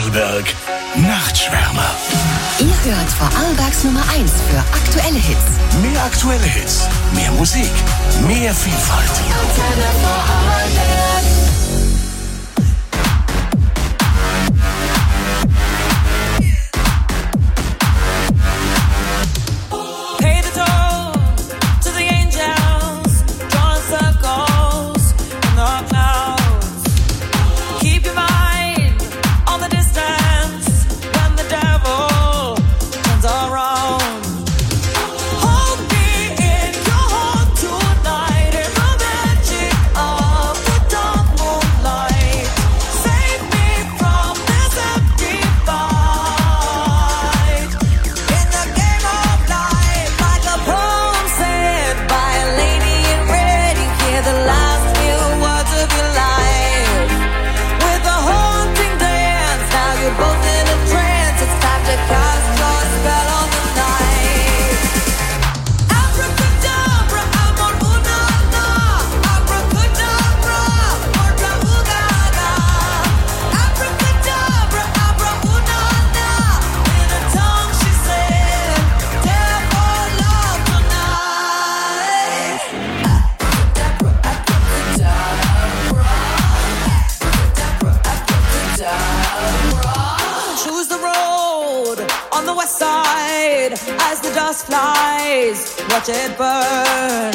Vorarlberg Nachtschwärmer. Ihr hört Vorarlbergs Nummer 1 für aktuelle Hits. Mehr aktuelle Hits, mehr Musik, mehr Vielfalt. Antenne Vorarlberg. Watch it burn.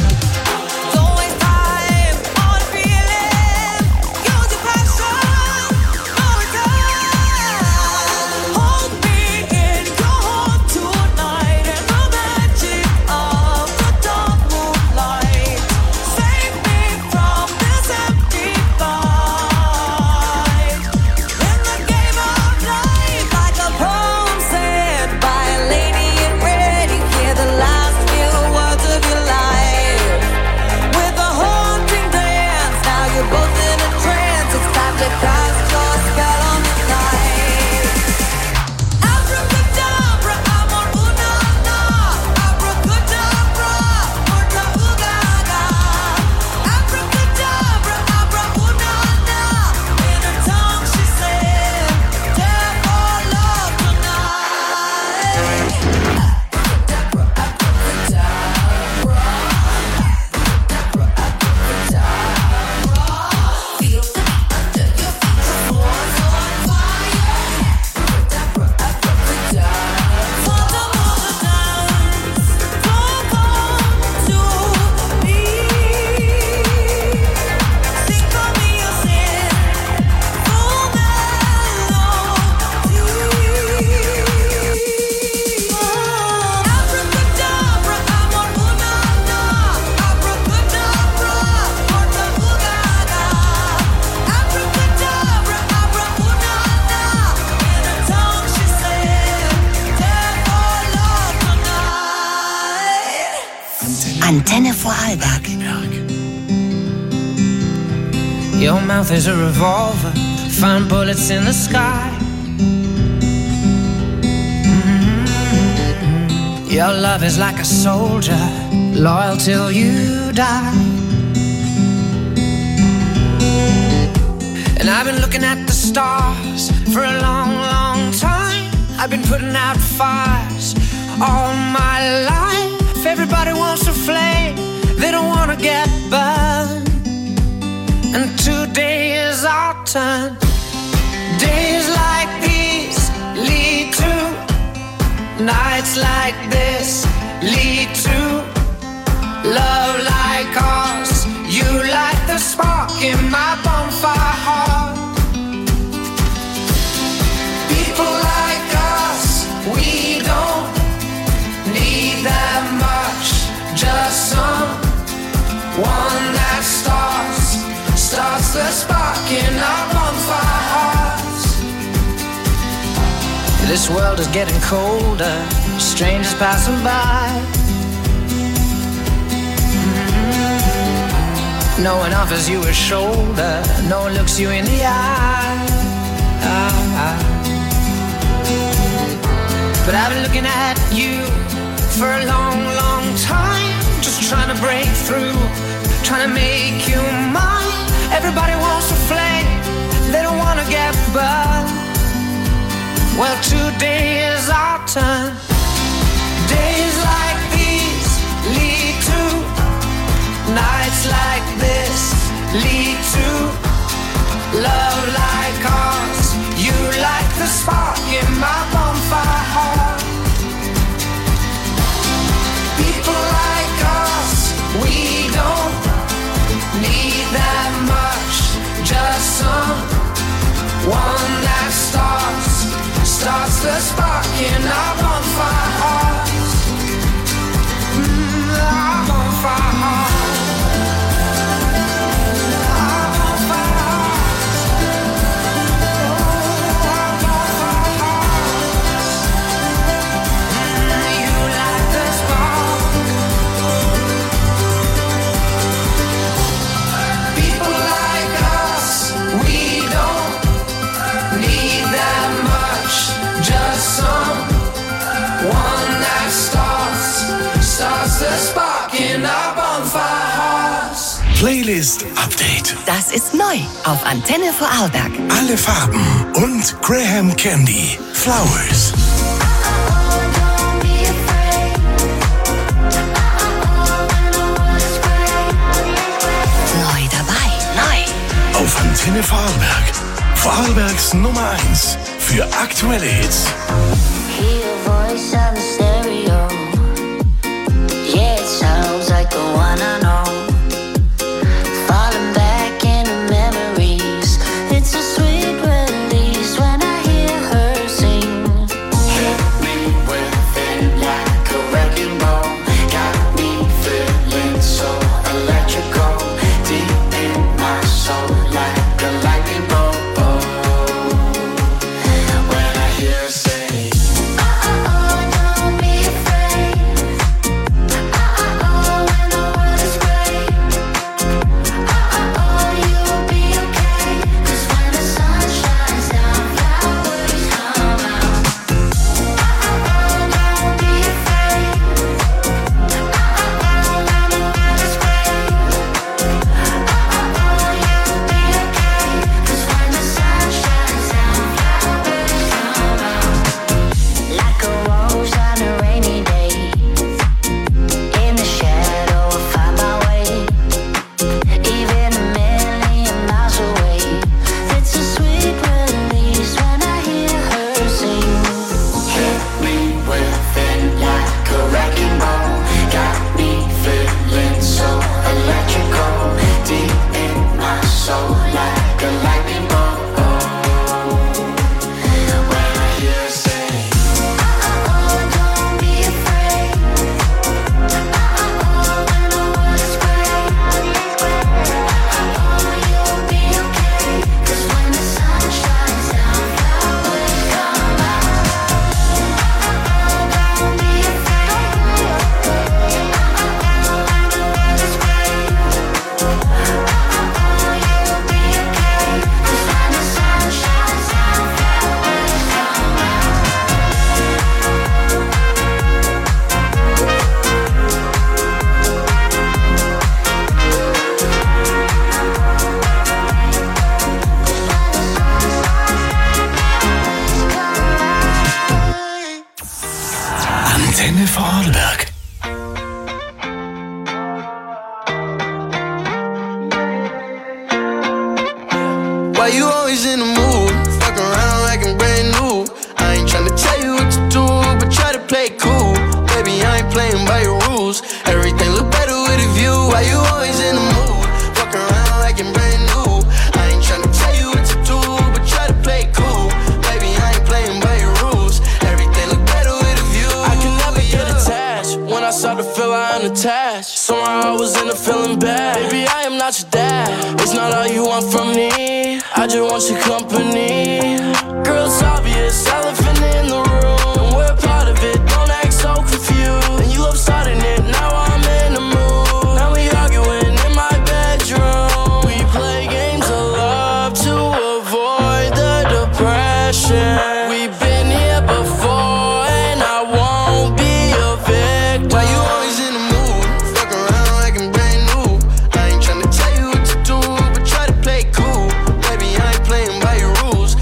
Antenne Vorarlberg. Your mouth is a revolver, find bullets in the sky. Your love is like a soldier, loyal till you die. And I've been looking at the stars for a long, long time. I've been putting out fires all my life. Everybody wants a flame, they don't want to get burned. And today is our turn. Days like these lead to nights like this, lead to love like ours. You light the spark in my bonfire heart. People like us, we don't need that much, just someone that starts the spark in our bonfire hearts. This world is getting colder, strangers passing by. No one offers you a shoulder, no one looks you in the eye. But I've been looking at you for a long, long time, just trying to break through, trying to make you mine. Everybody wants a flame, they don't want to get burned. Well, today is our turn. Days like these lead to nights like this, lead to love like ours. You like the spark in my bonfire heart. People like us, we don't need that much, just someone that starts the spark in our bonfire hearts. Our bonfire hearts. Our bonfire hearts. Oh, our bonfire hearts. You like the spark. People like us, we don't need that much, just someone that starts the spark in our bonfire hearts. Playlist Update. Das ist neu auf Antenne Vorarlberg. Alle Farben und Graham Candy. Flowers. Neu dabei. Neu. Auf Antenne Vorarlberg. Vorarlbergs Nummer 1 für aktuelle Hits. Hear your voice on the stereo. Yeah, it sounds like the one I know. Falling back into memories. It's a sweet release when I hear her sing. Hit me with it like a wrecking ball. Got me feeling so electrical. Deep in my soul like a lightning bolt. When I hear her say, Don't be afraid. When the world is gray. You'll be okay. 'Cause when the sun shines down, flowers come out. Don't be afraid. When the world is gray. You'll be okay. 'Cause when the sun shines down, flowers come out. Like a rose on a rainy day. In the shadow I find my way. Even a million miles away. It's a sweet release when I hear her sing. hit me with it like a wrecking ball. Got me feeling so electrical. Deep in my soul like a lightning bolt. When I hear her say, Don't be afraid. When the world is gray. You'll be okay. 'Cause when the sun shines down, flowers come out. Don't be afraid. When the world is gray. You'll be okay. 'Cause when the sun shines down, flowers come out. Antenne Vorarlberg. Why you always in the mood? Fuck around like I'm brand new. I ain't tryna tell you what to do, but try to play it cool. Baby, I ain't playing by your rules. Everything look better with a view. Why you always in the mood? Fuck around like I'm brand new. I ain't tryna tell you what to do, but try to play it cool. Baby, I ain't playing by your rules. Everything look better with a view. I can never get attached. When I start to feel I unattached, somehow I was in a feeling bad. Baby, I am not your dad. It's not all you want from me. I just want your company. Girl, it's obvious, elephant in the room, and we're part of it. Don't act so confused. And you love starting it. Now I'm in the mood. Now we arguing in my bedroom. We play games of love to avoid the depression. We've been here before, and I won't be a victim. Why you always in the mood? Fuck around like I'm brand new. I ain't tryna tell you what to do, but try to play it cool. Baby, I ain't playing by your rules.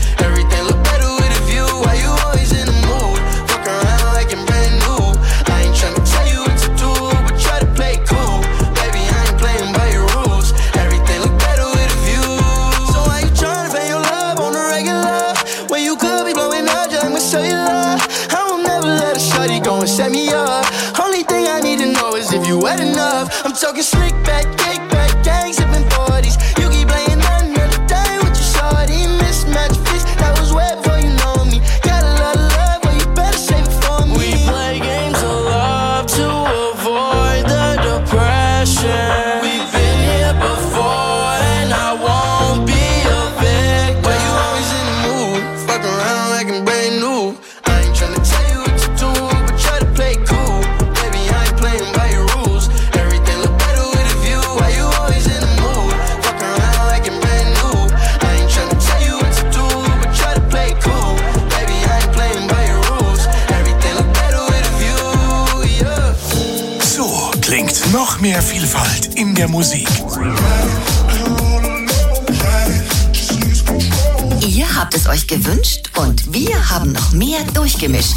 mehr Vielfalt in der Musik. Ihr habt es euch gewünscht und wir haben noch mehr durchgemischt.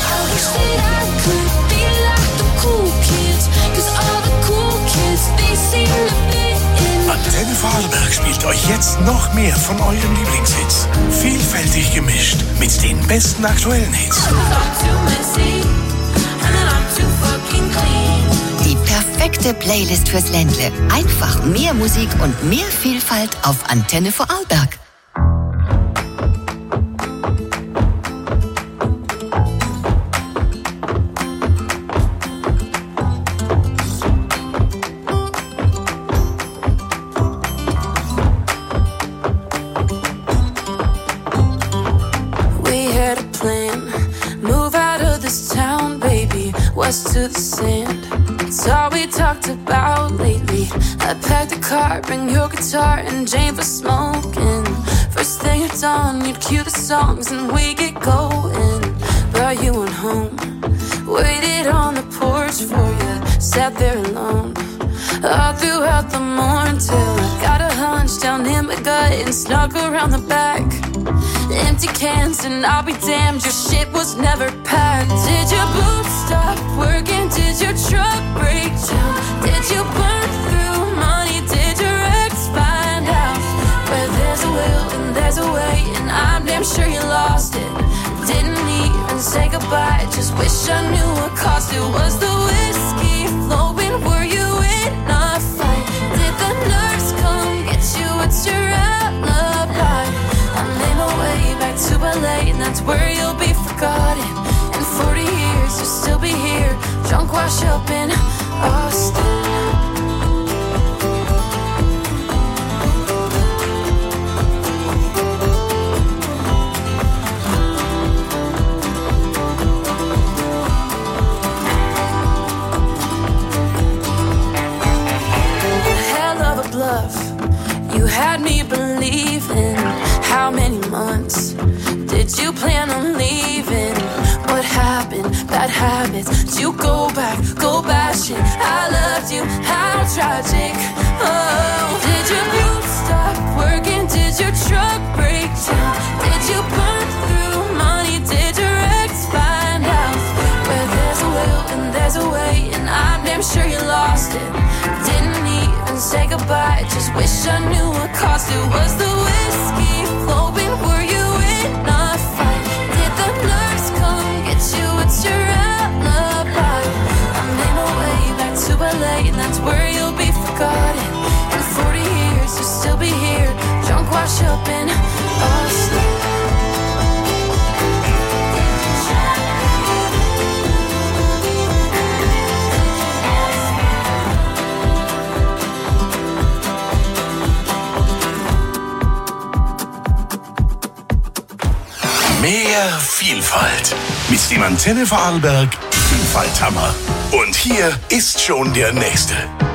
Antenne Vorarlberg spielt euch jetzt noch mehr von euren Lieblingshits. Vielfältig gemischt mit den besten aktuellen Hits. Die perfekte Playlist fürs Ländle. Einfach mehr Musik und mehr Vielfalt auf Antenne Vorarlberg. West to the sand. It's all we talked about lately. I packed a car, bring your guitar and Jane for smoking. First thing at dawn, you'd cue the songs and we get going. But you went home, waited on the porch for you, sat there alone all throughout the morning till I got a hunch down in my gut and snuck around the back. Empty cans and I'll be damned, your shit was never packed. Did your boots stop working? Did your truck break down? Did you burn through money? Did your ex find out? Where there's a will and there's a way, and I'm damn sure you lost it. Didn't even say goodbye, just wish I knew what cost it. Was the whiskey flowing? Were you in a fight? Did the nurse come get you? What's your alibi? I made my way back to LA, and that's where you'll be forgotten. In 40 years, you'll still be here, drunk, washed up in Austin. Hell of a bluff, you had me believing. How many months did you plan on leaving? What happened? Bad habits. Did you go back, go bashing? I loved you, how tragic. Oh, did your boots stop working? Did your truck break down? Did you burn through money? Did your ex find out? Where there's a will and there's a way, and I'm damn sure you lost it. Didn't even say goodbye, just wish I knew what cost it. Was the whiskey flowing? Were you in a fight? Did the nurse come get you? What's your alibi? I made my way back to LA, and that's where you'll be forgotten. In 40 years, you'll still be here, drunk, washed up in Austin. Mehr Vielfalt mit dem Antenne Vorarlberg Vielfalthammer. Und hier ist schon der nächste.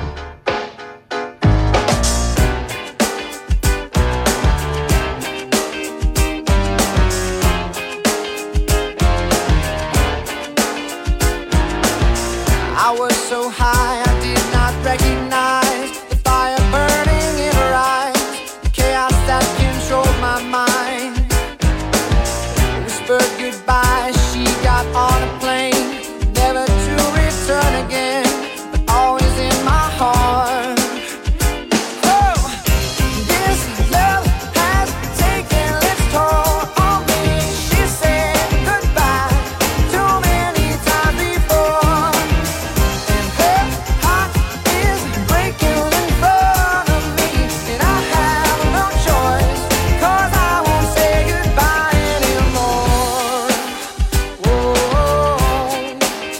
I was so high I did not recognize the fire burning in her eyes, the chaos that controlled my mind. Whispered goodbye, she got on a plane, never to return again, but always in my heart. Oh, this love has taken its toll on me. She said goodbye too many times before, and her heart is breaking in front of me, and I have no choice, 'cause I won't say goodbye anymore. Whoa, whoa,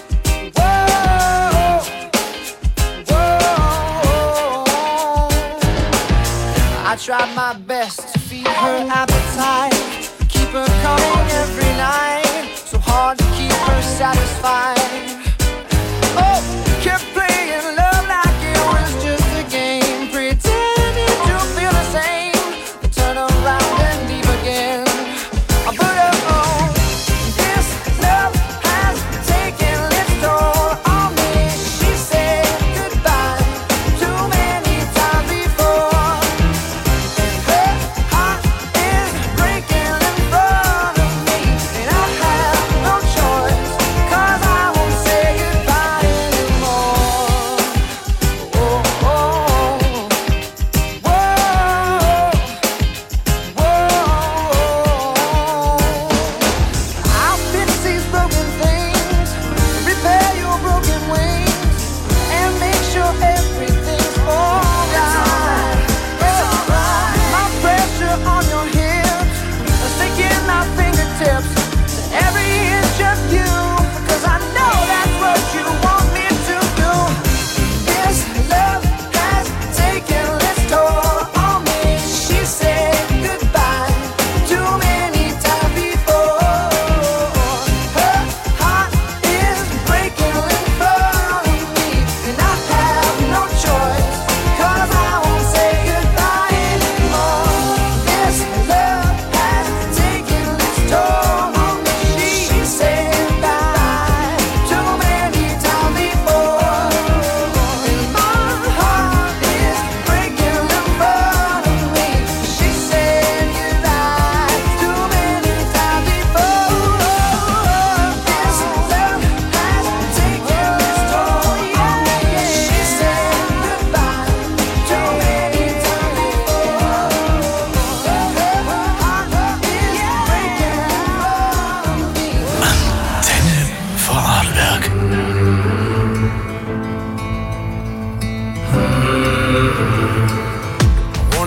whoa. I tried my best to feed her appetite, keep her coming every night, so hard to keep her satisfied. Oh, kept playing love like it was just a game, pretending to feel the same, but turn around and leave again. I put her on. This love has taken its toll on me. She said goodbye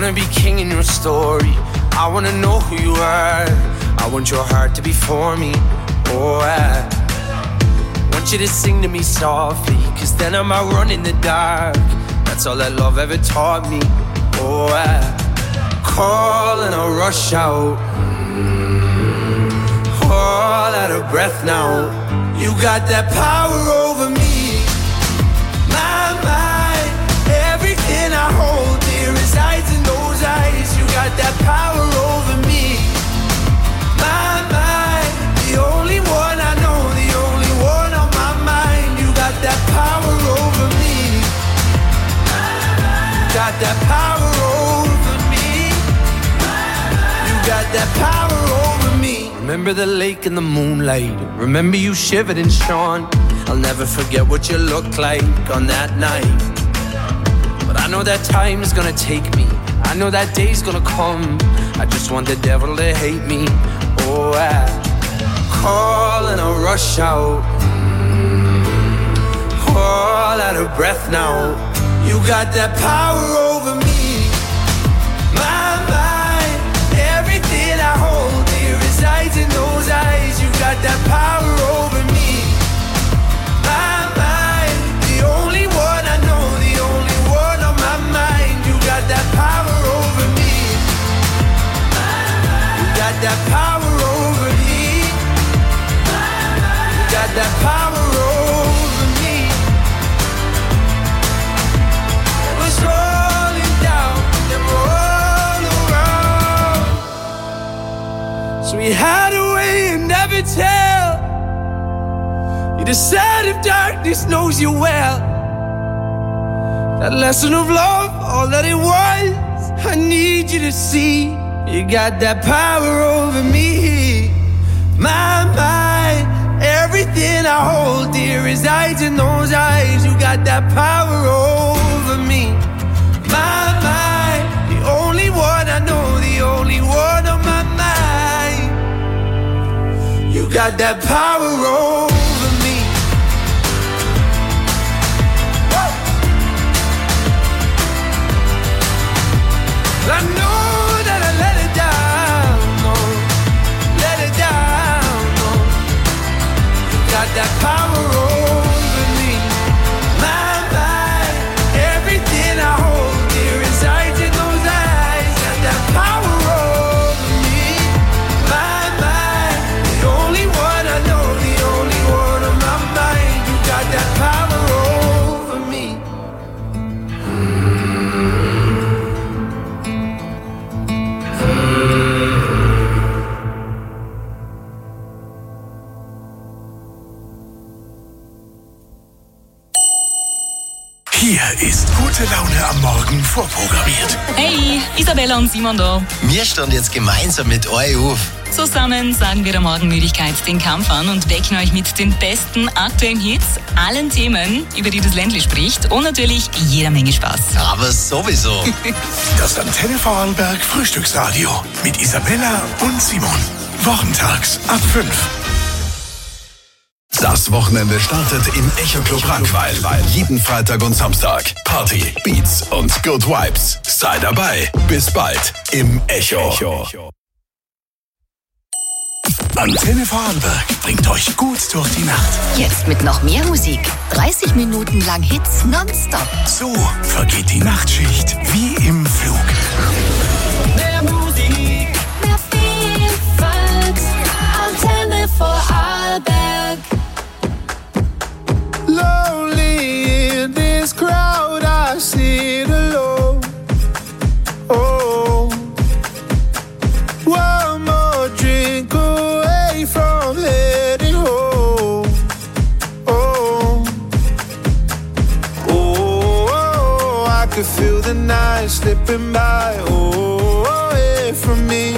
wanna be king in your story. I wanna know who you are. I want your heart to be for me. Oh, I want you to sing to me softly, 'cause then I might run in the dark. That's all that love ever taught me. Oh, I call and I rush out, all out of breath now. You got that power over me. My mind, everything I hold dear resides in those eyes. You got that power over me. My mind, the only one I know, the only one on my mind. You got that power over me. You got that power over me. You got that power over me. Remember the lake and the moonlight. Remember you shivered and shone. I'll never forget what you looked like on that night. But I know that time's gonna take me. I know that day's gonna come. I just want the devil to hate me. Oh, I call and I rush out, all out of breath now. You got that power over me. My mind, everything I hold dear resides in those eyes. You got that power over me. My mind, the only one I know, the only one on my mind. You got that power over me. You got that power over me. You got that power over me. It was rolling down and all around. So we hide away and never tell. You decide if darkness knows you well. That lesson of love, all that it was, I need you to see. You got that power over me. My mind, everything I hold dear resides in those eyes. You got that power over me. My mind, the only one I know, the only one on my mind. You got that power over me. I know that I let it down, no, let it down, no. You got that power over me. My mind, everything I hold dear resides in those eyes. Got that power over me. My mind, the only one I know, the only one on my mind. You got that power over me. Hier ist gute Laune am Morgen vorprogrammiert. Hey, Isabella und Simon da. Wir stehen jetzt gemeinsam mit euch auf. Zusammen sagen wir der Morgenmüdigkeit den Kampf an und wecken euch mit den besten aktuellen Hits, allen Themen, über die das Ländle spricht und natürlich jeder Menge Spaß. Aber sowieso. Das Antenne Vorarlberg Frühstücksradio mit Isabella und Simon. Wochentags ab 5. Das Wochenende startet im Echo Club Rankweil. Jeden Freitag und Samstag. Party, Beats und Good Vibes. Sei dabei. Bis bald im Echo. Antenne Vorarlberg bringt euch gut durch die Nacht. Jetzt mit noch mehr Musik. 30 Minuten lang Hits nonstop. So vergeht die Nachtschicht wie im Flug. Mehr Musik, mehr Vielfalt. Antenne Vorarlberg. Lonely in this crowd, I sit alone. Oh, one more drink away from heading home. Oh, oh, I could feel the night slipping by. Oh, away from me.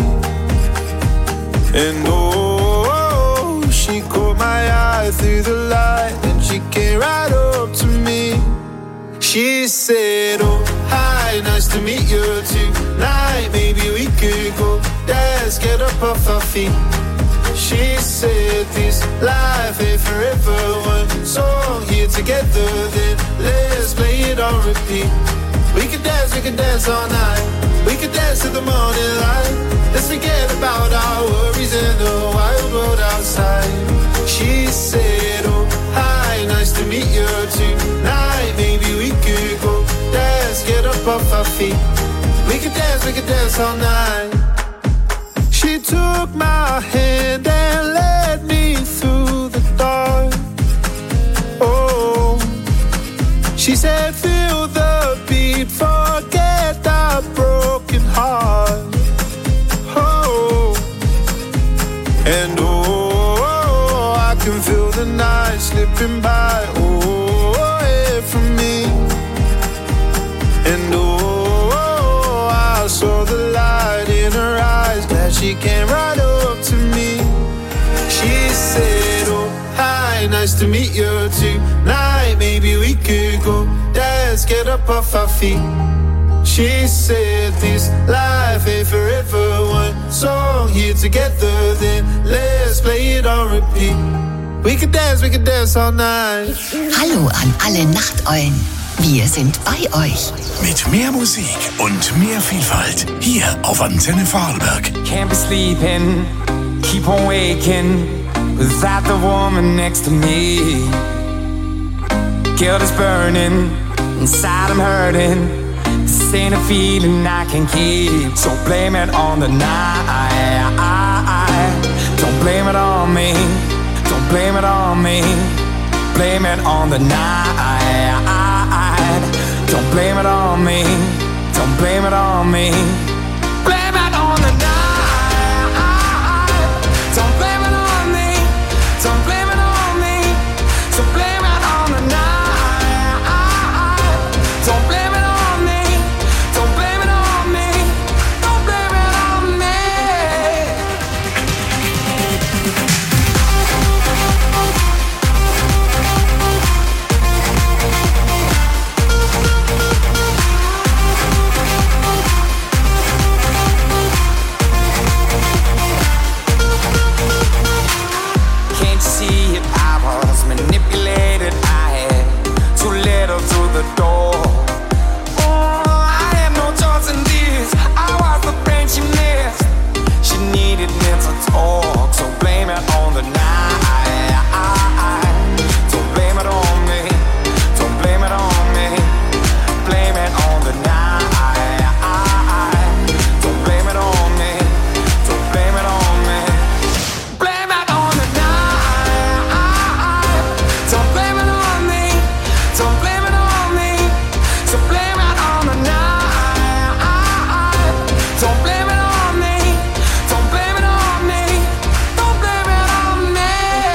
And oh, she caught my eye through the light. She came right up to me. She said, oh, hi, nice to meet you tonight. Maybe we could go dance, get up off our feet. She said, this life ain't forever. One song here together, then let's play it on repeat. We could can dance all night. We could dance to the morning light. Let's forget about our worries in the wild world outside. She said, oh, hi, nice to meet you tonight. Maybe we could go dance, get up off our feet. We could dance all night. She took my hand and led me through the dark. Oh, she said, feel the beat, forget that broken heart. Oh, and oh, I can feel the night slipping by. Oh, away from me. And oh, I saw the light in her eyes. Glad she came right up to me. She said, oh, hi, nice to meet you tonight. Maybe we could go dance, get up off our feet. She said this life ain't forever. One song here together, then let's play it on repeat. We could dance all night. Hallo an alle Nachteulen. Wir sind bei euch. Mit mehr Musik und mehr Vielfalt. Hier auf Antenne Vorarlberg. Can't be sleeping, keep on waking without the woman next to me. Guilt is burning, inside I'm hurting. This ain't a feeling I can keep. So blame it on the night. Don't blame it on me. Don't blame it on me. Blame it on the night. Don't blame it on me. Don't blame it on me. Blame it on the night. Don't blame it on me. Don't blame it on me. So blame it on the night. Don't blame it on me. Don't blame it on me. Don't blame it on me. Can't you see it? I was manipulated. I had too little through the door. Oh, I had no choice in this. I was the friend she missed. She needed me to talk, so blame it on the night. Don't blame it on me. Don't blame it on me. Blame it on the night. Don't blame it on me. Don't blame it on me. Blame it on the night. Don't blame it on me. Don't blame it on me. So blame it on the night. Don't blame it on me. Don't blame it on me. Don't blame it on me.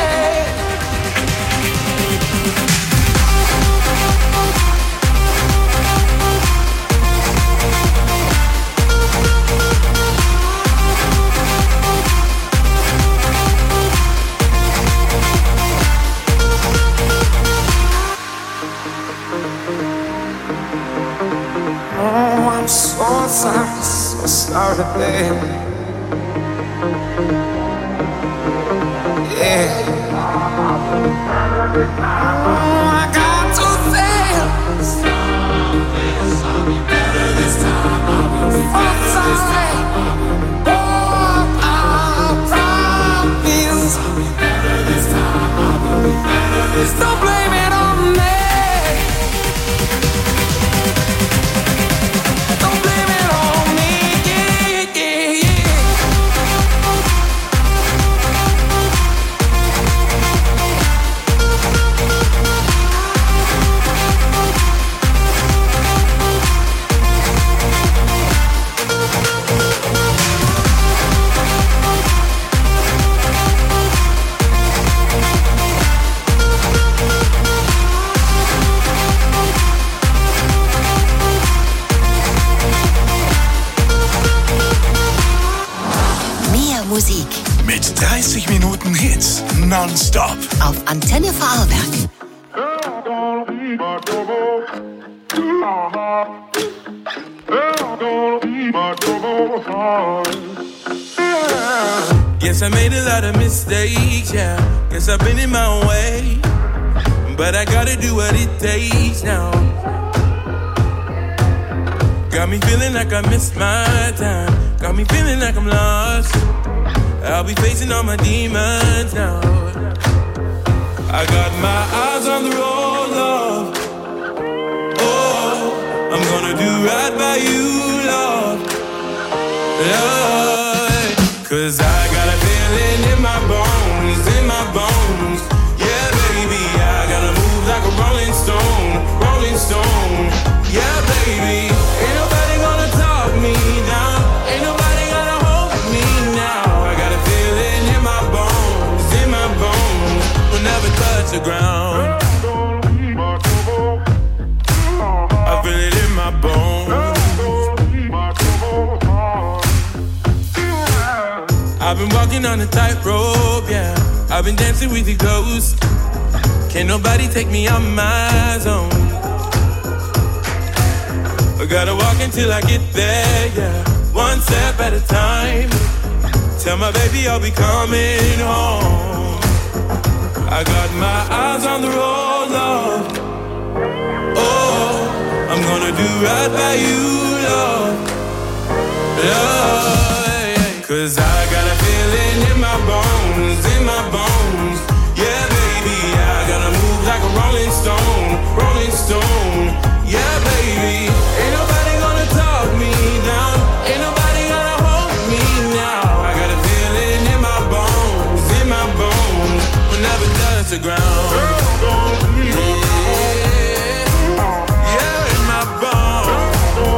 Oh, I'm so sorry, baby. Yeah. Oh, I got to say, something better this time. I'm sorry. Oh, I promise. Something better this time. Don't blame it on me. Don't blame it on me. Yeah, yeah, yeah. Mehr Musik Mit 30 Minuten Hits nonstop. auf Antenne Vorarlberg. Guess I made a lot of mistakes, yeah. Guess I've been in my way. But I gotta do what it takes now. Got me feeling like I missed my time. Got me feeling like I'm lost. I'll be facing all my demons now. I got my eyes on the road, love. Oh, I'm gonna do right by you, love. Love. Cause I got a feeling in my bones, in my bones. Yeah, baby, I gotta move like a rolling stone, rolling stone. Yeah, baby, ain't nobody gonna talk me down. Ain't nobody gonna hold me now. I got a feeling in my bones, in my bones. We'll never touch the ground. I feel it in my bones. I've been walking on a tightrope, yeah. I've been dancing with the ghosts. Can't nobody take me out my zone. I gotta walk until I get there, yeah. One step at a time. Tell my baby I'll be coming home. I got my eyes on the road, love. Oh, I'm gonna do right by you, love. Love, yeah. Cause I got a feeling in my bones, in my bones. Yeah, baby, I gotta move like a rolling stone, rolling stone. Yeah, baby, ain't nobody gonna talk me down. Ain't nobody gonna hold me now. I got a feeling in my bones, in my bones. We'll never touch the ground. Yeah, in my bones.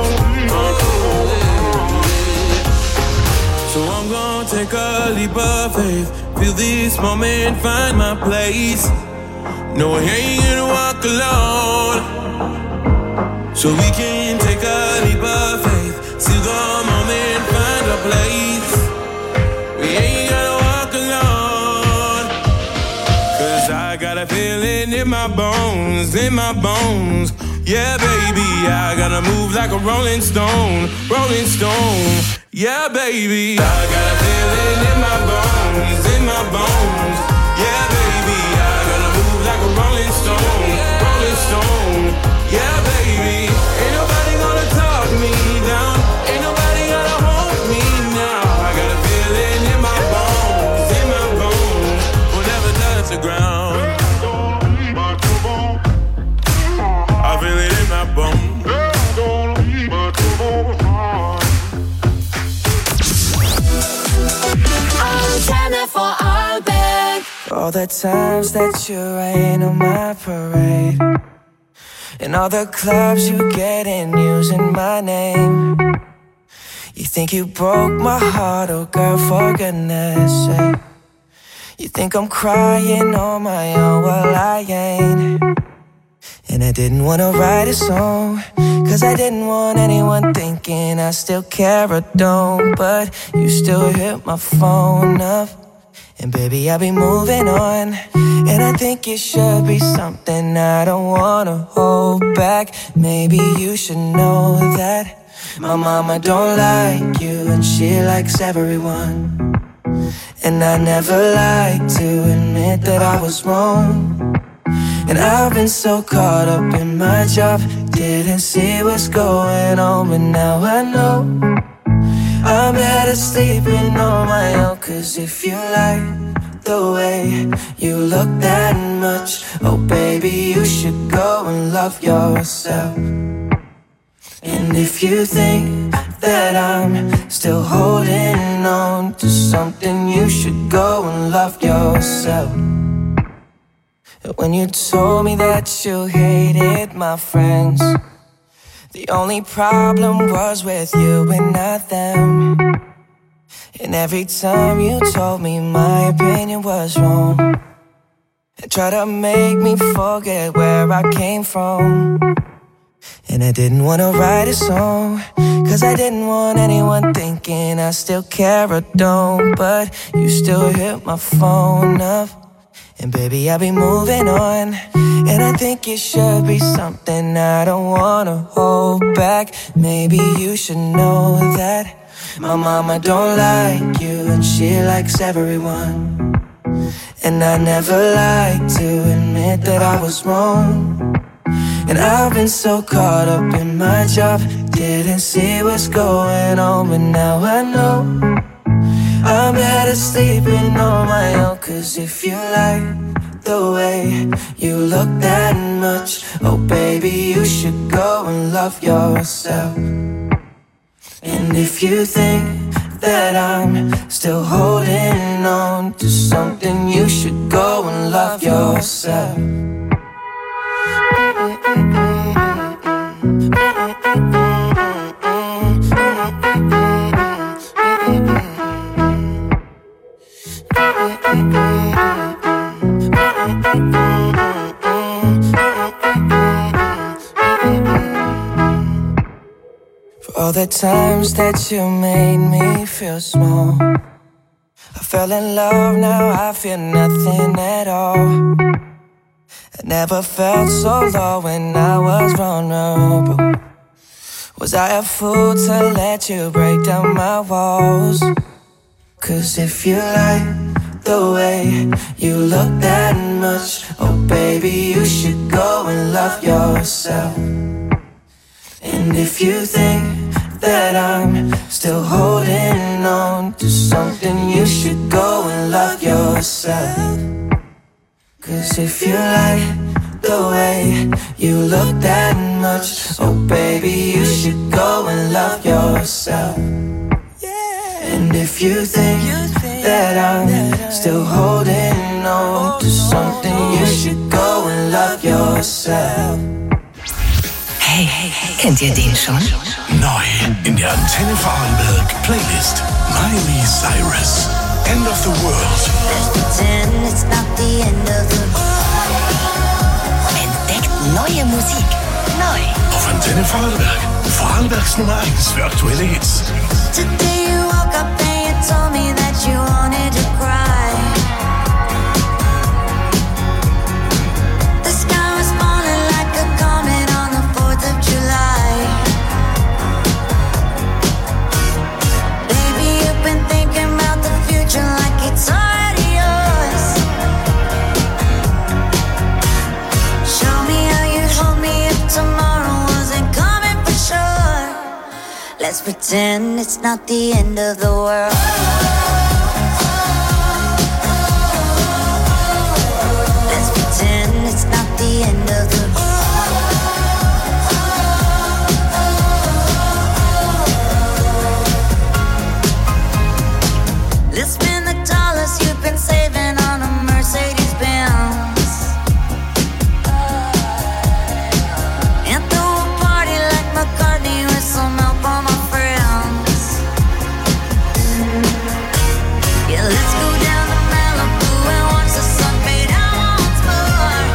So I'm gonna take a leap of faith. Feel this moment, find my place. No, I ain't gonna walk alone. So we can take a leap of faith. See the moment, find a place. We ain't gonna walk alone. Cause I got a feeling in my bones, in my bones. Yeah, baby, I gotta move like a rolling stone, rolling stone. Yeah, baby, I got a feeling in my bones, in my bones. Yeah, baby, I gotta move like a rolling stone, rolling stone. Yeah, baby, ain't nobody gonna talk me down. Ain't nobody gonna hold me now. I got a feeling in my bones, in my bones. We'll never touch the ground. I feel it in my bones. Antenne for Albert. All the times that you rain on my parade, and all the clubs you get in using my name. You think you broke my heart, oh girl, for goodness sake. You think I'm crying on my own, well I ain't. And I didn't wanna write a song, cause I didn't want anyone thinking I still care or don't. But you still hit my phone up, and baby I'll be moving on. And I think it should be something I don't wanna hold back. Maybe you should know that my mama don't like you, and she likes everyone. And I never like to admit that I was wrong. And I've been so caught up in my job, didn't see what's going on. But now I know I'm better sleeping on my own. Cause if you like the way you look that much, oh baby, you should go and love yourself. And if you think that I'm still holding on to something, you should go and love yourself. When you told me that you hated my friends, the only problem was with you and not them. And every time you told me my opinion was wrong, and tried to make me forget where I came from. And I didn't wanna write a song, cause I didn't want anyone thinking I still care or don't. But you still hit my phone up, and baby I'll be moving on. And I think it should be something I don't wanna hold back. Maybe you should know that my mama don't like you, and she likes everyone. And I never like to admit that I was wrong. And I've been so caught up in my job, didn't see what's going on, but now I know I'm better sleeping on my own. Cause if you like the way you look that much, oh baby, you should go and love yourself. And if you think that I'm still holding on to something, you should go and love yourself. For all the times that you made me feel small, I fell in love, now I feel nothing at all. I never felt so low when I was vulnerable. Was I a fool to let you break down my walls? Cause if you like the way you look that much, oh baby, you should go and love yourself. And if you think that I'm still holding on to something, you should go and love yourself. Cause if you like the way you look that much, oh baby, you should go and love yourself. And if you think that I'm still holding on to something, you should go and love yourself. Hey, kennt ihr den schon? Neu in der Antenne Vorarlberg Playlist. Miley Cyrus, End of the World. Pretend it's not the end of the world. Entdeckt neue Musik. Neu. Auf Antenne Vorarlberg. Vorarlbergs Nummer 1 für aktuelle Hits. Today you woke up and you told me that you wanted to cry. The sky was falling like a comet on the 4th of July. Baby, you've been thinking about the future like it's already yours. Show me how you'd hold me if tomorrow wasn't coming for sure. Let's pretend it's not the end of the world. Let's pretend it's not the end of the world. Let's spend the dollars you've been saving on a Mercedes Benz and throw a party like McCartney with some help on my friends. Yeah, let's go down to Malibu and watch the sun fade out once more.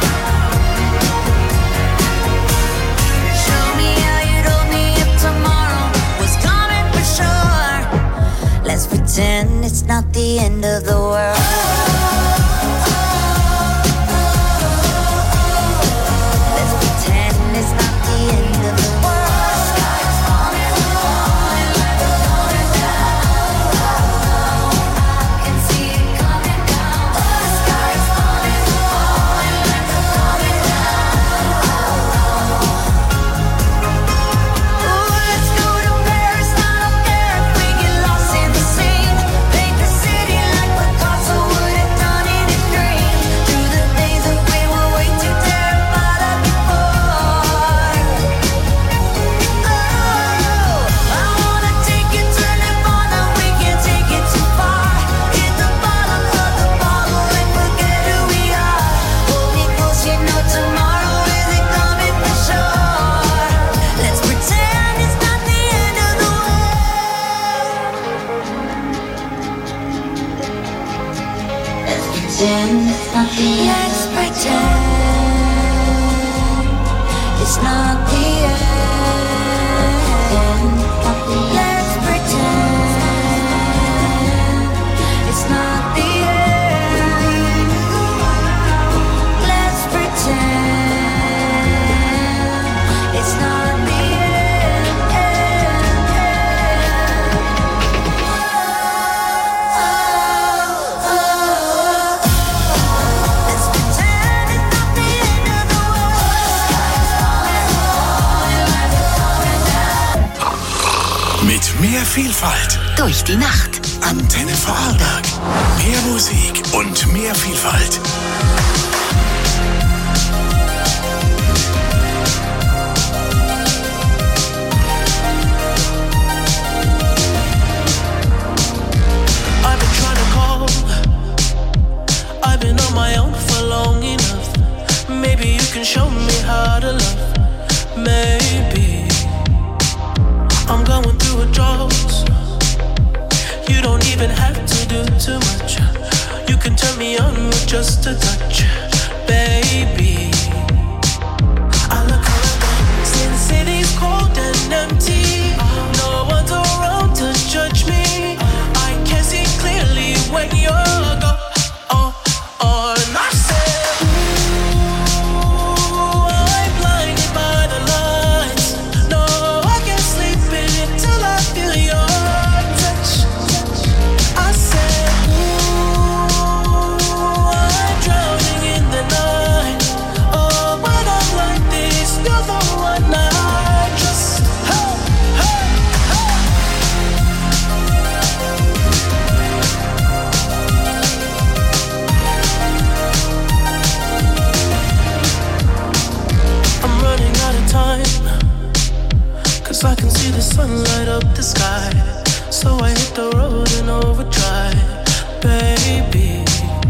Show me how you'd hold me if tomorrow was coming for sure. Let's pretend it's not the end of the world. Let's pretend it's not the end of the world. Sky's falling, falling like a falling down. I can see it coming down. The sky's falling, falling like a falling down. Oh, let's go to Paris, I don't care if we get lost in the scene. Paint the city like Picasso would have done in his dream. Through the things that we were way too terrified of before. Oh, I wanna take you to Nirvana, we can't take it too far. Hit the bottom of the bottle and forget who we are. Hold me close, you know tomorrow isn't coming for sure. Let's pretend it's not the end of the world. Let's pretend it's not the end. Let's pretend it's not the end. Let's pretend it's not the end. Let's pretend it's not the end. Let's pretend it's not the end of the world. Sky's falling. Vielfalt. Durch die Nacht. Antenne Vorarlberg. Mehr Musik und mehr Vielfalt. I've been trying to call. I've been on my own for long enough. Maybe you can show me how to love. Maybe I'm going through a drought. You don't even have to do too much. You can turn me on with just a touch, baby. I look around since city's cold and empty. No one's around to judge me. I can see clearly when you're gone. I said, ooh, I'm blinded by the lights. No, I can't sleep until I feel your touch. I said, ooh, I'm drowning in the night. Oh, when I'm like this, you're the one I trust. Hey, hey, hey. I'm running out of time, 'cause I can see the sun light up the sky. So I hit the road in overdrive, baby.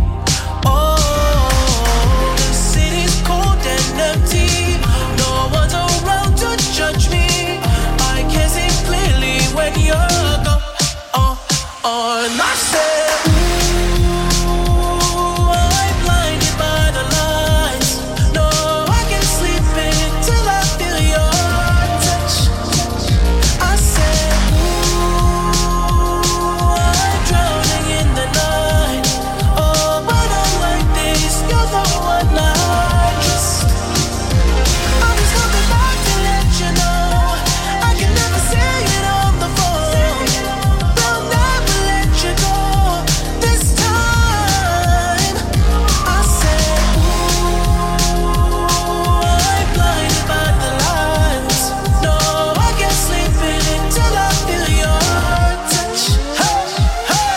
Oh, the city's cold and empty. No one's around to judge me. I can see clearly when you're gone. And I said, ooh, I'm blinded by the lights. No, I can't sleep until I feel your touch. I said, ooh, I'm drowning in the night. Oh, when I'm like this, you're the one I trust. I'm just coming back to let you know I can never say it on the phone. They'll never let you go this time. I said, ooh, I'm blinded by the lights. No, I can't sleep until I feel your touch. Hey, hey,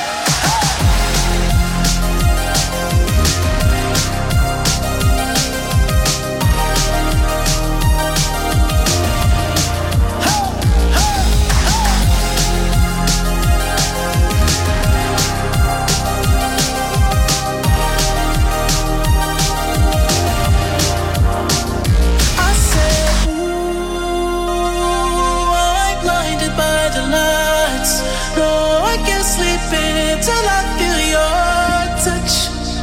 I said, ooh, I'm blinded by the lights. No, I can't sleep until I feel your touch.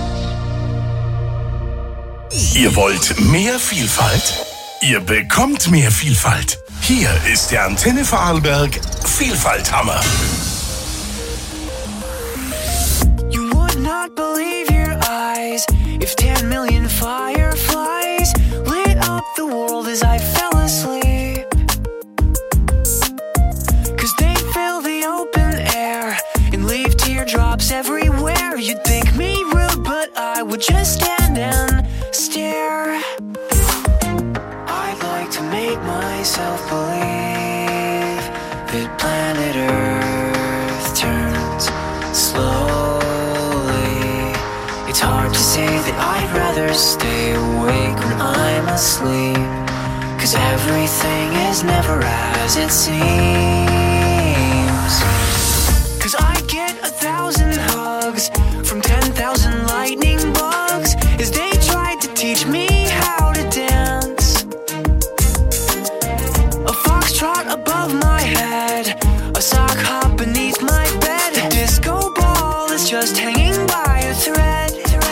Ihr wollt mehr Vielfalt? Ihr bekommt mehr Vielfalt. Hier ist der Antenne Vorarlberg Vielfalthammer. You would not believe your eyes if 10 million fireflies lit up the world as I fell asleep. 'Cause they fill the open air and leave teardrops everywhere. You'd think me rude, but I would just stand and stare. I'd like to make myself believe that planet Earth turns slowly. It's hard to say that I'd rather stay awake when I'm asleep, 'cause everything is never as it seems. 'Cause I get 1,000 hugs from 10,000 lightning bugs as they tried to teach me how to dance. A foxtrot above my head, a sock hop beneath my bed. A disco ball is just hanging by a thread.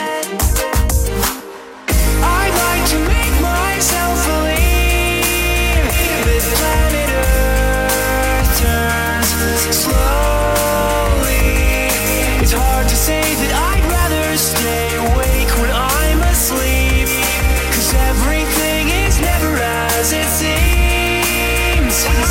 I'd like to make myself believe that planet Earth turns slowly. It's hard to say that I'd rather stay awake when I'm asleep, 'cause everything is never as it seems.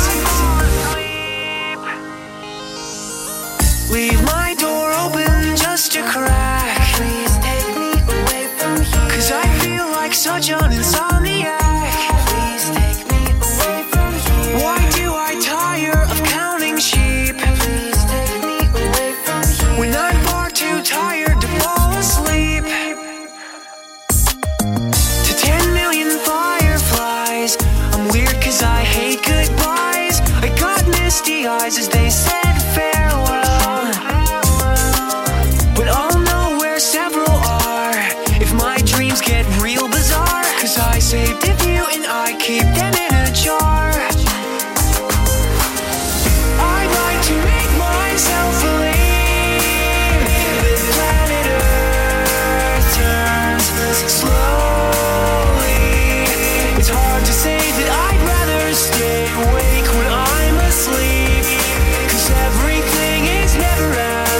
Leave my door open just a crack. Please take me away from here, 'cause I feel like such an insomniac. Please take me away from here. Why do I tire of counting sheep?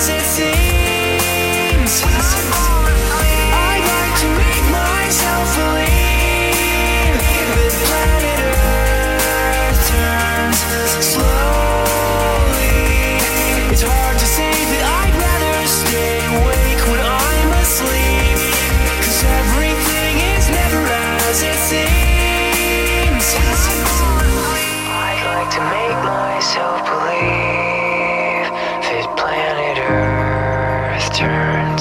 as it seems. I'd like to make myself believe that planet Earth turns slowly. It's hard to say that I'd rather stay awake when I'm asleep, 'cause everything is never as it seems. I'd like to make myself believe that planet Earth turns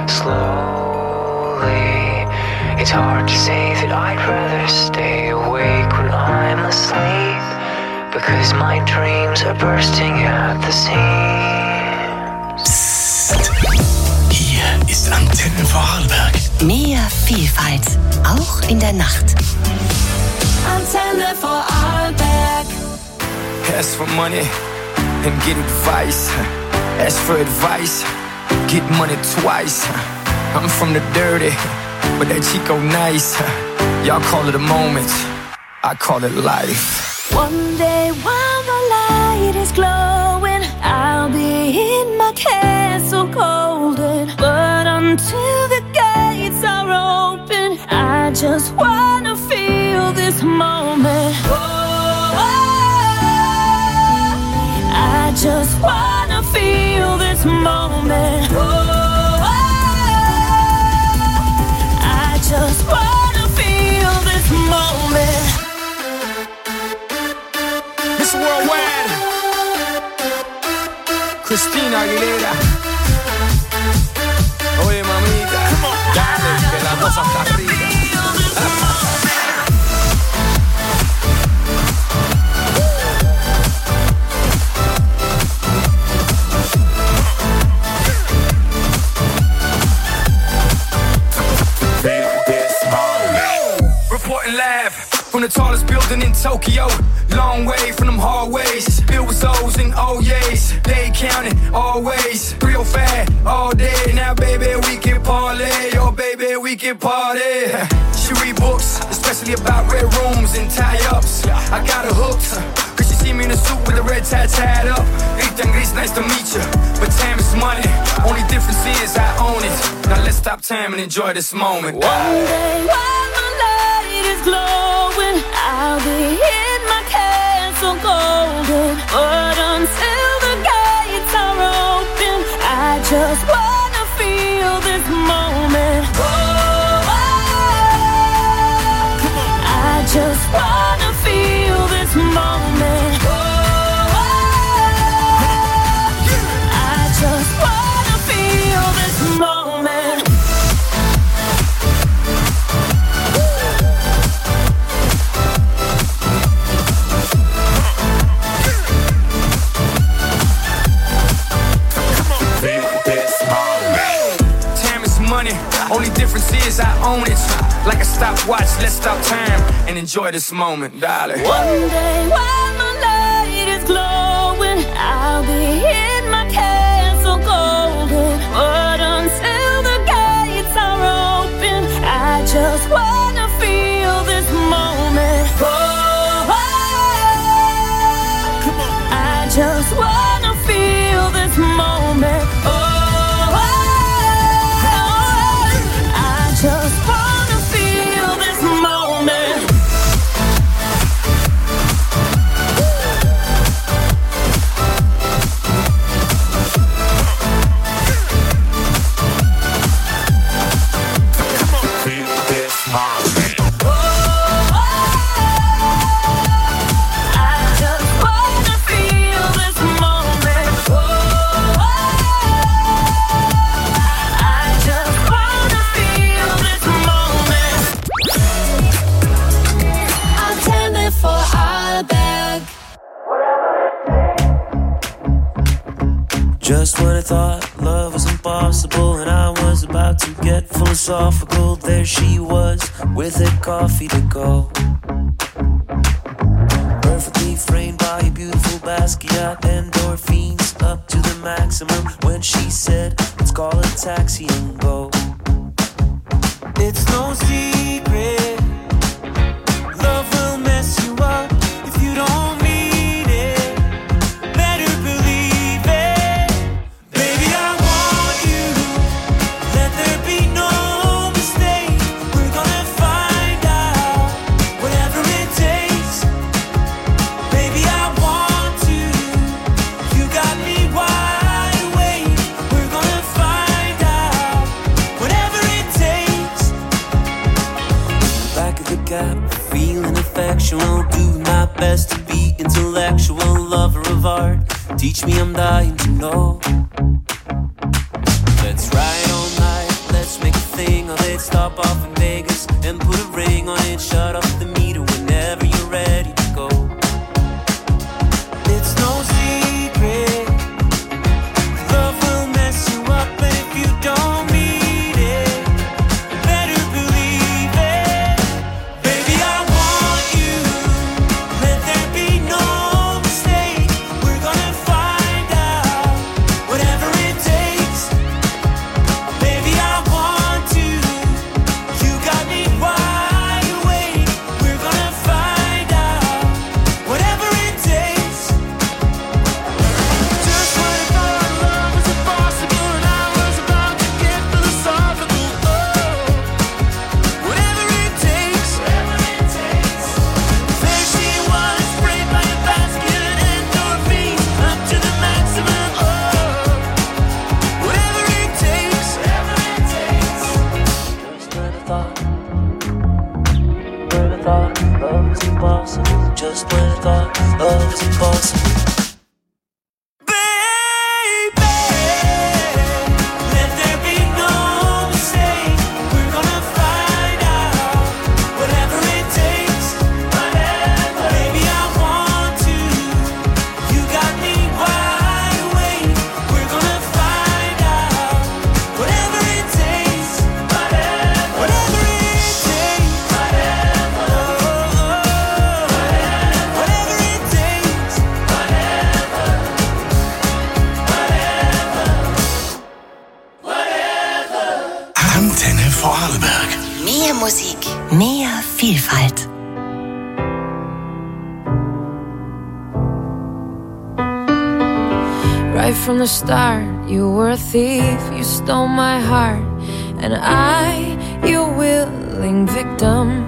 slowly. It's hard to say that I'd rather stay awake when I'm asleep, because my dreams are bursting at the seams. Psst. Hier ist Antenne Vorarlberg. Mehr Vielfalt, auch in der Nacht. Antenne Vorarlberg. Ask for money and get advice. Ask for advice, get money twice. I'm from the dirty, but that Chico nice. Y'all call it a moment, I call it life. One day while the light is glowing, I'll be in my castle golden. But until the gates are open, I just wanna feel this moment. Oh, I just wanna feel this moment. Oh, I just wanna feel this moment. It's worldwide. Christina Aguilera. Oye, mamita, dale, que la cosa está rica. Reporting live from the tallest building in Tokyo. Long way from them hallways. Filled with O's and O's. They counting always. 305 all day. Now, baby, we can parlay. Oh, baby, we can party. She read books, especially about red rooms and tie-ups. I got her hooked, 'cause she see me in a suit with a red tie tied up. Ethan Gris, nice to meet you. But time is money. Only difference is I own it. Now, let's stop time and enjoy this moment. One day while the light is glowing, I'll be in my castle golden. But until the gates are open, I just wanna feel this moment. Oh, I just wanna feel this moment. Oh, I just wanna feel this moment. Only difference is I own it. Like a stopwatch, let's stop time and enjoy this moment, darling. One day while my light is glowing, I'll be in my castle golden. But until the gates are open, I just wanna feel this moment. Oh, I just wanna feel this moment. Oh, just wanna feel this moment. Feel this moment. I just wanna feel this moment. I just wanna feel this moment. Antenne Vorarlberg. Just when I thought love was impossible and I was about to get philosophical, there she was with a coffee to go. Perfectly framed by a beautiful Basquiat, endorphins up to the maximum. When she said, let's call a taxi and go. It's no secret, love will mess you up if you don't mean it. Better believe it. Baby, I'm natural. Do my best to be intellectual, lover of art. Teach me, I'm dying to know. Let's ride all night, let's make a thing of it. Stop off in Vegas and put a ring on it. Shut off the meter whenever you're ready to go. It's no secret, love will mess you up, but if you don't meet it, better believe it. Baby, I want you, let there be no mistake. We're gonna find out whatever it takes. Baby, I want to, you got me wide awake. We're gonna find out whatever it takes. Just when I thought love was impossible and I was about to get philosophical, whatever it takes, there she was, sprayed by a basket and endorphins up to the maximum, whatever it takes, Just when I thought love was impossible, just when I thought love was impossible. Let there be no mistake. We're gonna find out whatever it takes. Baby, I want to. You got me wide awake. We're gonna find out whatever it takes. Whatever it takes. Whatever it takes. Antenne Vorarlberg. Mehr Musik, mehr Vielfalt. Right from the start, you were a thief, you stole my heart, and I, your willing victim.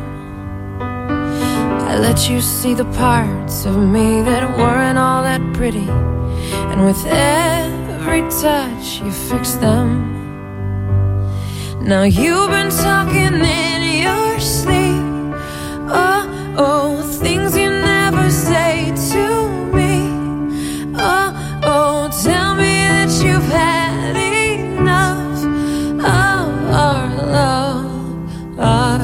I let you see the parts of me that weren't all that pretty, and with every touch you fixed them. Now you've been talking in your sleep, oh, things you never say to me. Oh, tell me that you've had enough of our love,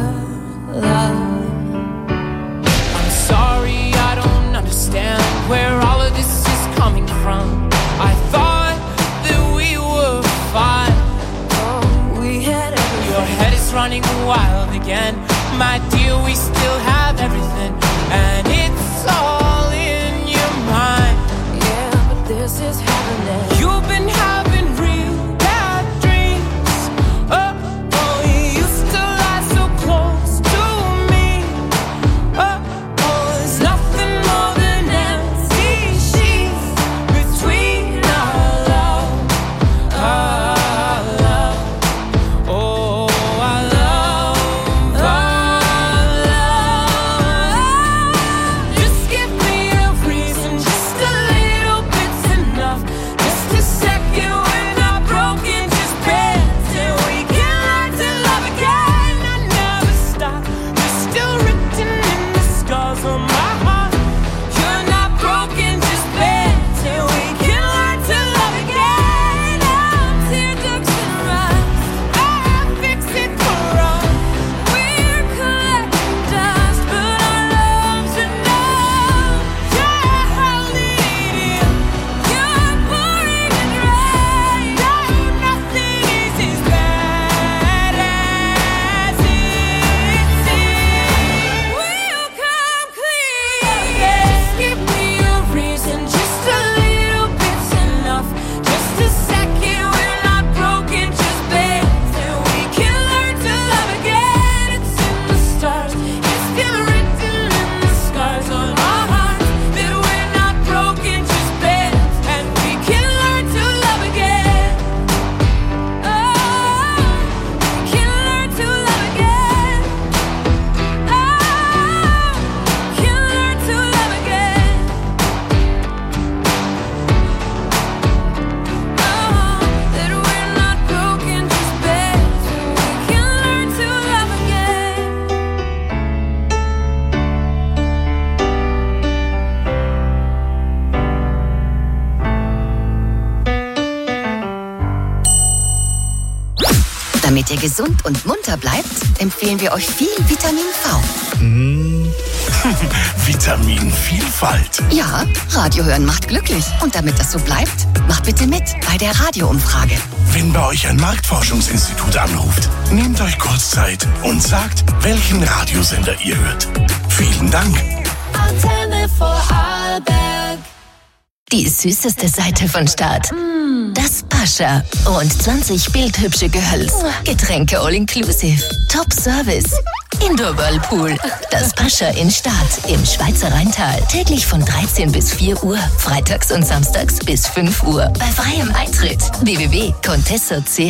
I'm sorry, I don't understand where all of this is coming from. I thought that we were fine. We had everything. Your head is running wild again. My dear, we still have everything, and it's all in your mind. Yeah, but this is happening. You've been having real bad dreams. Oh, you used to lie so close to me. Oh, there's nothing more than empty sheets between our love. Oh, our love. Damit ihr gesund und munter bleibt, empfehlen wir euch viel Vitamin V. Vitaminvielfalt. Ja, Radio hören macht glücklich. Und damit das so bleibt, macht bitte mit bei der Radioumfrage. Wenn bei euch ein Marktforschungsinstitut anruft, nehmt euch kurz Zeit und sagt, welchen Radiosender ihr hört. Vielen Dank. Antenne Vorarlberg. Die süßeste Seite von Start. Das Pascha. Rund 20 bildhübsche Gehölz. Getränke all inclusive. Top Service. Indoor Whirlpool. Das Pascha in Start im Schweizer Rheintal. Täglich von 13 bis 4 Uhr. Freitags und samstags bis 5 Uhr. Bei freiem Eintritt. www.contessa.ch.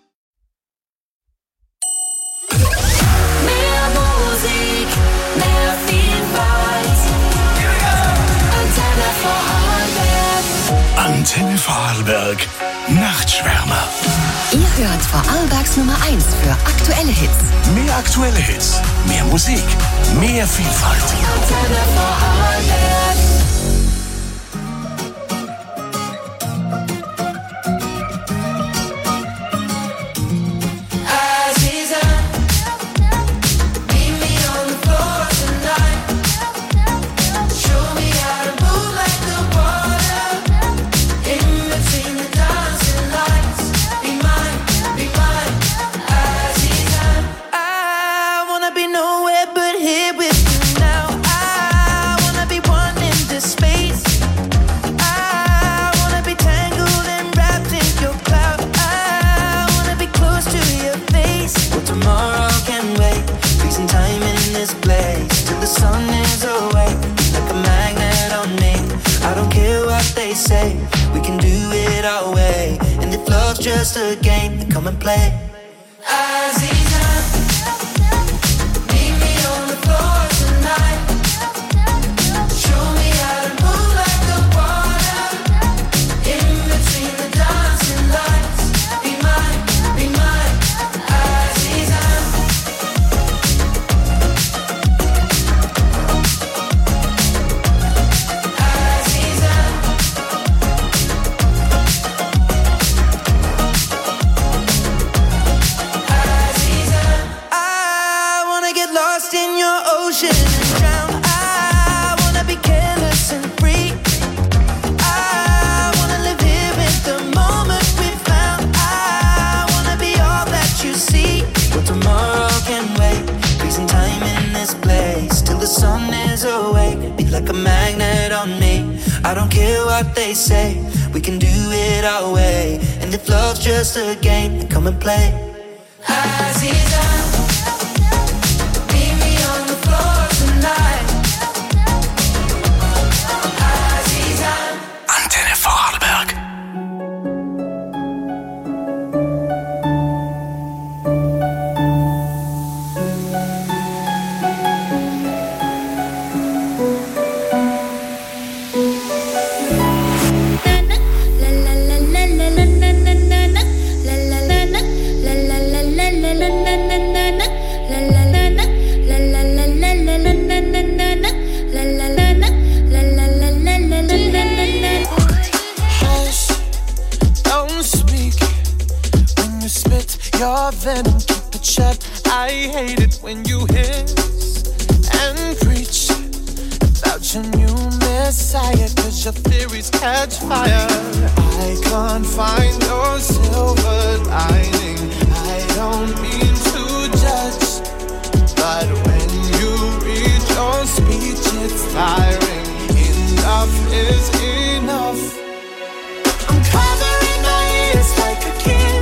Mehr Musik, mehr Vielfalt. Antenne Vorarlberg. Antenne Vorarlberg. Nachtschwärmer. Ihr hört Vorarlbergs Nummer 1 für aktuelle Hits. Mehr aktuelle Hits, mehr Musik, mehr Vielfalt. Antenne Vorarlberg. We can do it our way. And if love's just a game, then come and play. Aziza, meet me on the floor tonight. Show me how to move like the water. In between the dancing lights. Be mine, Aziza. Like a magnet on me. I don't care what they say. We can do it our way. And if love's just a game, then come and play. Aziza, meet me on the floor tonight. Aziza. Antenne Vorarlberg. Your venom, keep it shut. I hate it when you hiss and preach about your new messiah, 'cause your theories catch fire. I can't find your silver lining. I don't mean to judge, but when you read your speech, it's tiring. Enough is enough. I'm covering my ears like a kid.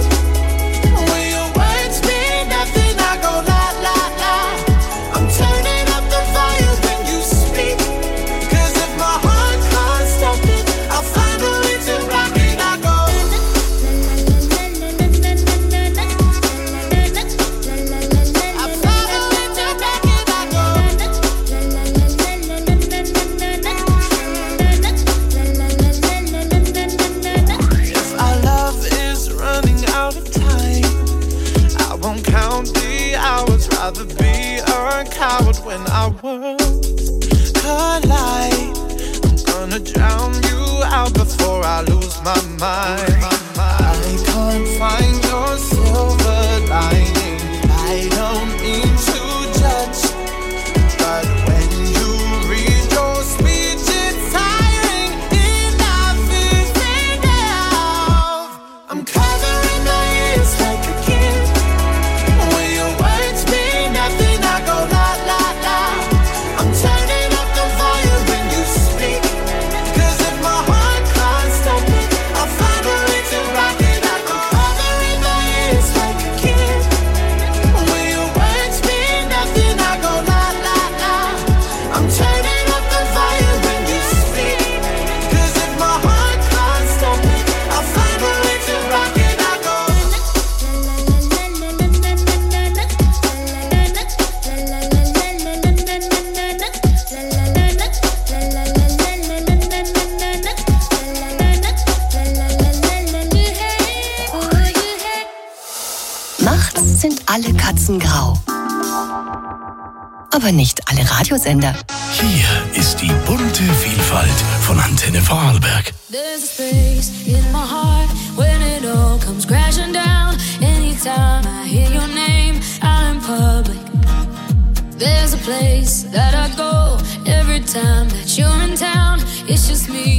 Rather be a coward when our worlds collide. I'm gonna drown you out before I lose my mind. I can't find your silver lining. I don't mean to judge, but when you read your speech, it's tiring enough, is enough. I'm covering my ears like a kid. When your words mean nothing, I go la la la. I'm turning up the volume when you speak, 'cause if my heart can't stop it, I'll find a way to rock it. I go covering my ears like a kid. When your words mean nothing, I go la la la. I'm turning up the volume when you speak, 'cause if my heart can't stop it, I'll find a way to rock it. I go. Nachts sind alle Katzen grau. Aber nicht alle Radiosender. Hier ist die bunte Vielfalt von Antenne Vorarlberg. There's a space in my heart when it all comes crashing down. Anytime I hear your name out in public, there's a place that I go every time that you're in town. It's just me